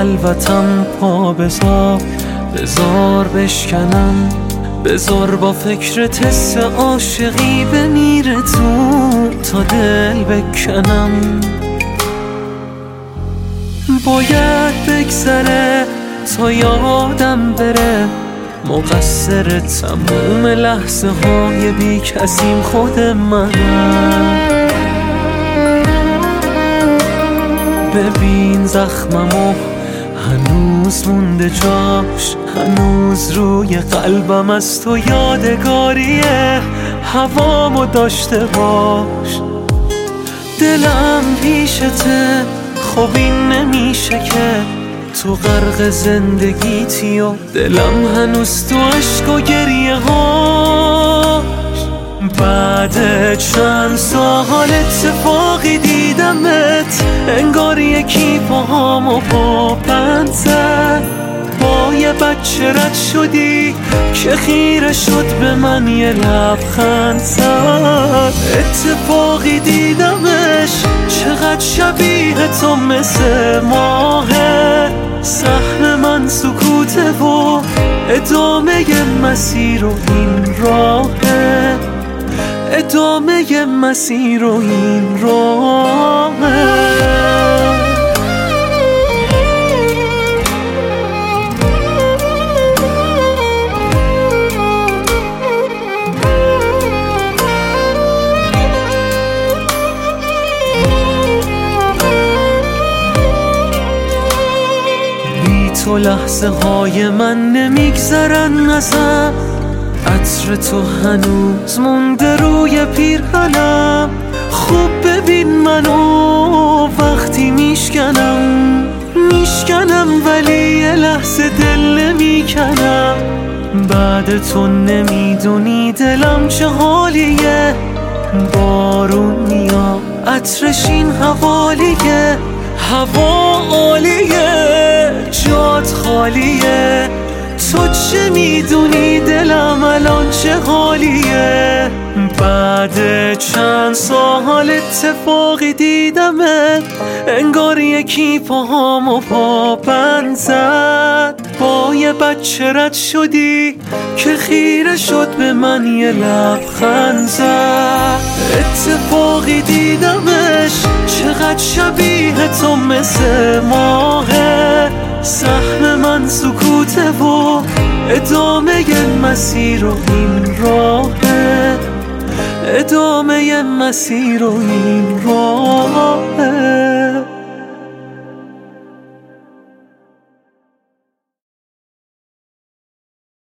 خلوتم پا بذار بشکنم، بذار با فکر تست عاشقی بمیره تو تا دل بکنم. باید بگذره تا یادم بره، مقصر تموم لحظه های بی کسیم خود منم. ببین زخممو هنوز مونده جاش، هنوز روی قلبم از تو یادگاریه، هوامو داشته باش. دلم پیشته، خب این نمیشه که تو غرق زندگیتی و دلم هنوز تو عشق و گریه هاش. بعد چند سال اتفاقی دیدمت، انگار یکی پاهامو پابند زد. با یه بچه رد شدی که خیره شد به من یه لبخند زد. اتفاقی دیدمش چقدر شبیه تو مثل ماهه، سهم من سکوته و ادامه مسیر و این راهه، ادامه مسیر و این راهه. تو لحظه های من نمیگذرن ازم، عطر تو هنوز مونده روی پیرهنم. خوب ببین منو وقتی میشکنم ولی یه لحظه دل نمیکنم. بعد تو نمیدونی دلم چه حالیه، بارون میاد عطرش این حوالیه، هوا عالیه جات خالیه. تو چه میدونی دلم الان چه حالیه؟ بعد چند سال اتفاقی دیدمت، انگار یکی پاهامو پابند زد. با یه بچه رد شدی که خیره شد به من یه لبخند زد. اتفاقی دیدمش چقدر شبیه تو مثل ماهه، سهم من سکوته و ادامه مسیر و این راهه، ادامه مسیر و این راهه.